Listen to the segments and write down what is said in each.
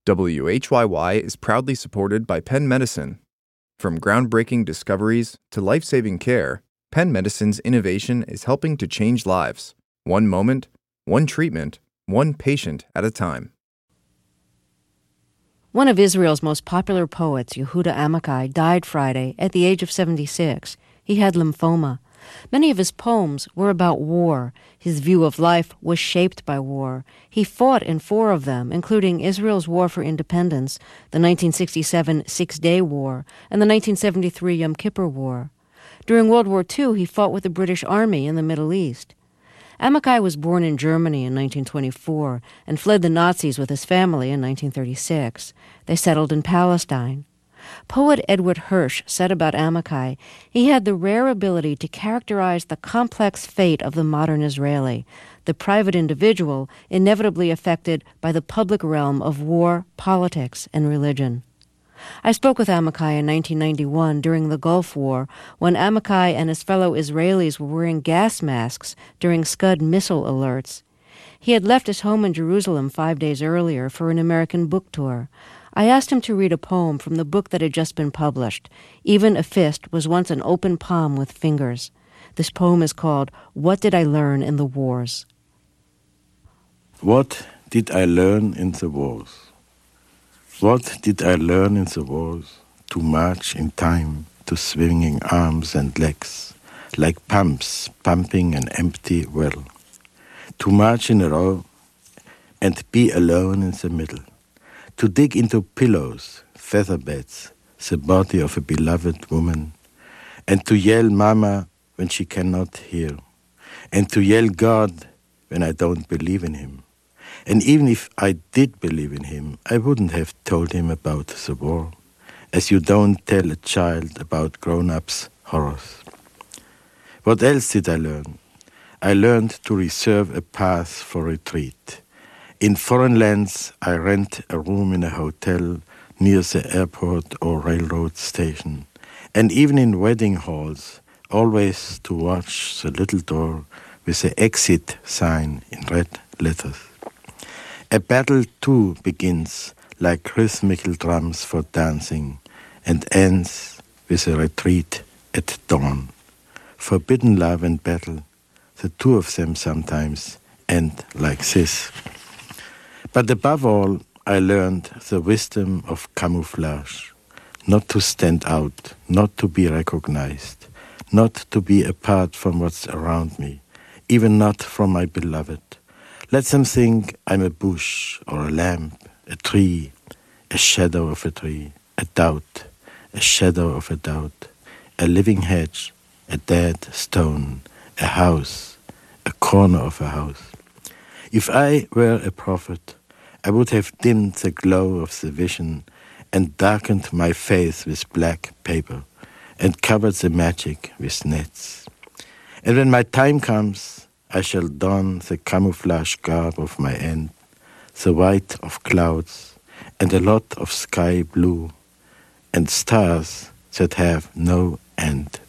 WHYY is proudly supported by Penn Medicine. From groundbreaking discoveries to life-saving care, Penn Medicine's innovation is helping to change lives, one moment, one treatment, one patient at a time. One of Israel's most popular poets, Yehuda Amichai, died Friday at the age of 76. He had lymphoma. Many of his poems were about war. His view of life was shaped by war. He fought in 4 of them, including Israel's War for Independence, the 1967 Six-Day War, and the 1973 Yom Kippur War. During World War II, he fought with the British Army in the Middle East. Amichai was born in Germany in 1924 and fled the Nazis with his family in 1936. They settled in Palestine. Poet Edward Hirsch said about Amichai, he had the rare ability to characterize the complex fate of the modern Israeli, the private individual inevitably affected by the public realm of war, politics, and religion. I spoke with Amichai in 1991 during the Gulf War, when Amichai and his fellow Israelis were wearing gas masks during Scud missile alerts. He had left his home in Jerusalem 5 days earlier for an American book tour. I asked him to read a poem from the book that had just been published. Even a fist was once an open palm with fingers. This poem is called What Did I Learn in the Wars? What did I learn in the wars? What did I learn in the wars? To march in time to swinging arms and legs, like pumps pumping an empty well. To march in a row and be alone in the middle. To dig into pillows, feather beds, the body of a beloved woman, and to yell Mama when she cannot hear, and to yell God when I don't believe in him. And even if I did believe in him, I wouldn't have told him about the war, as you don't tell a child about grown-ups' horrors. What else did I learn? I learned to reserve a path for retreat. In foreign lands, I rent a room in a hotel near the airport or railroad station. And even in wedding halls, always to watch the little door with the exit sign in red letters. A battle too begins like rhythmical drums for dancing and ends with a retreat at dawn. Forbidden love and battle, the 2 of them sometimes end like this. But above all, I learned the wisdom of camouflage, not to stand out, not to be recognized, not to be apart from what's around me, even not from my beloved. Let them think I'm a bush or a lamp, a tree, a shadow of a tree, a doubt, a shadow of a doubt, a living hedge, a dead stone, a house, a corner of a house. If I were a prophet, I would have dimmed the glow of the vision and darkened my face with black paper and covered the magic with nets. And when my time comes, I shall don the camouflage garb of my end, the white of clouds and a lot of sky blue and stars that have no end.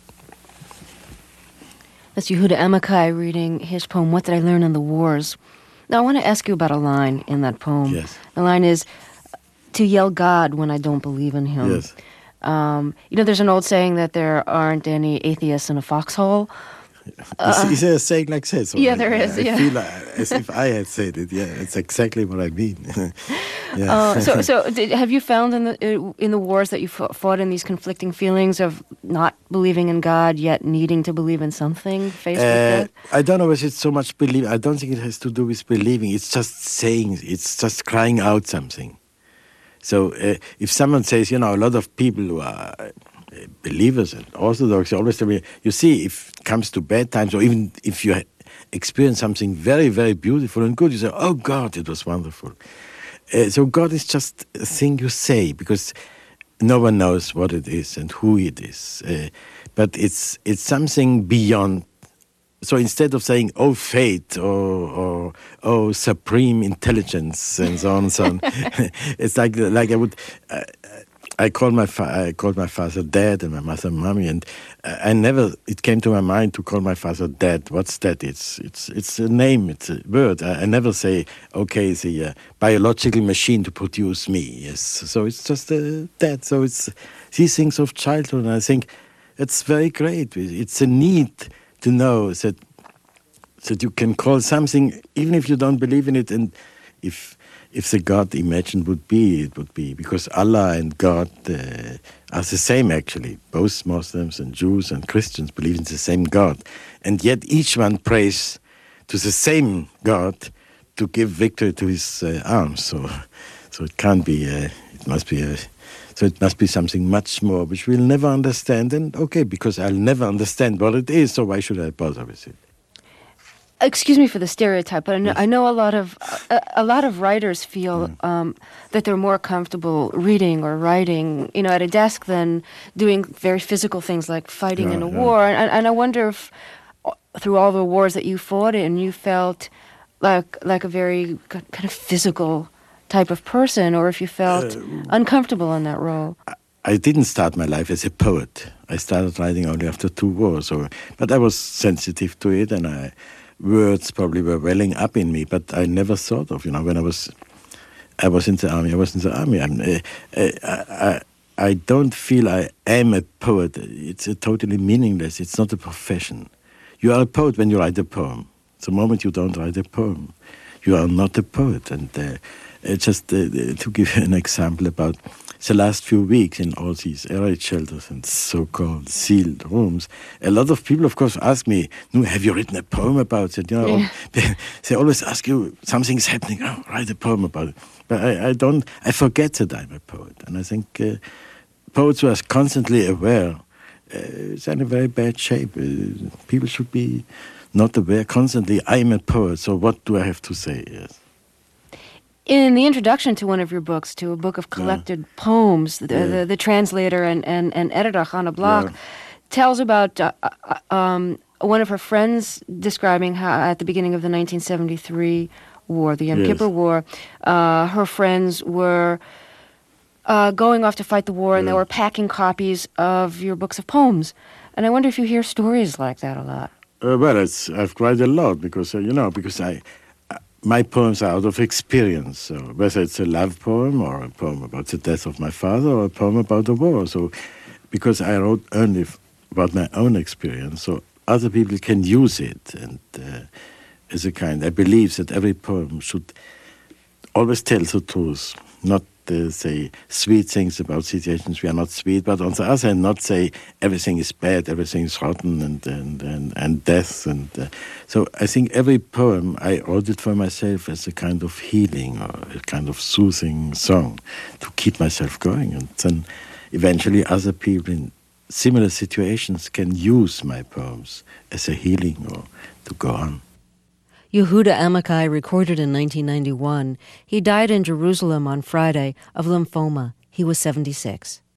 That's Yehuda Amichai reading his poem, What Did I Learn in the Wars? Now, I want to ask you about a line in that poem. Yes. The line is, to yell God when I don't believe in him. Yes. There's an old saying that there aren't any atheists in a foxhole. Is there a saying like that? Yeah, there is. I feel as if I had said it. Yeah, it's exactly what I mean. Have you found in the wars that you fought in these conflicting feelings of not believing in God yet needing to believe in something faced with death? I don't know if it's so much believing. I don't think it has to do with believing. It's just saying. It's just crying out something. So if someone says, a lot of people who are believers and Orthodox always tell me, you see, if it comes to bad times, or even if you experience something very, very beautiful and good, you say, oh God, it was wonderful. So God is just a thing you say, because no one knows what it is and who it is. But it's something beyond. So instead of saying, oh, fate, or oh, supreme intelligence, and so on and so on, it's like I would... I called my father Dad and my mother Mommy, and I never. It came to my mind to call my father Dad. What's that? It's a name. It's a word. I never say, okay, the biological machine to produce me. Yes. So it's just Dad. So it's these things of childhood. And I think it's very great. It's a need to know that you can call something, even if you don't believe in it, and if the God imagined would be, it would be. Because Allah and God are the same, actually. Both Muslims and Jews and Christians believe in the same God. And yet each one prays to the same God to give victory to his arms. So it can't be, it must be something much more, which we'll never understand. And okay, because I'll never understand what it is, so why should I bother with it? Excuse me for the stereotype, but I know a lot of writers feel that they're more comfortable reading or writing, at a desk than doing very physical things like fighting in a war. And I wonder if through all the wars that you fought in, you felt like a very kind of physical type of person, or if you felt uncomfortable in that role. I didn't start my life as a poet. I started writing only after 2 wars, but I was sensitive to it, and words probably were welling up in me, but I never thought of, when I was in the army. I was in the army. I don't feel I am a poet. It's totally meaningless. It's not a profession. You are a poet when you write a poem. The moment you don't write a poem, you are not a poet. And just to give you an example about the last few weeks in all these air raid shelters and so-called sealed rooms, a lot of people, of course, ask me, have you written a poem about it? They always ask you, something's happening, write a poem about it. But I forget that I'm a poet. And I think poets who are constantly aware is in a very bad shape. People should be not aware constantly, I'm a poet, so what do I have to say? Yes. In the introduction to one of your books, to a book of collected poems, the translator and editor, Hanne Bloch, tells about one of her friends describing how at the beginning of the 1973 war, the Yom Kippur War, her friends were going off to fight the war, and they were packing copies of your books of poems. And I wonder if you hear stories like that a lot. I've cried a lot because my poems are out of experience. So whether it's a love poem or a poem about the death of my father or a poem about the war. So because I wrote only about my own experience, so other people can use it. And as a kind, I believe that every poem should always tell the truth, not say sweet things about situations we are not sweet, but on the other hand, not say everything is bad, everything is rotten, and death. And so I think every poem I wrote it for myself as a kind of healing or a kind of soothing song to keep myself going. And then eventually other people in similar situations can use my poems as a healing or to go on. Yehuda Amichai recorded in 1991. He died in Jerusalem on Friday of lymphoma. He was 76.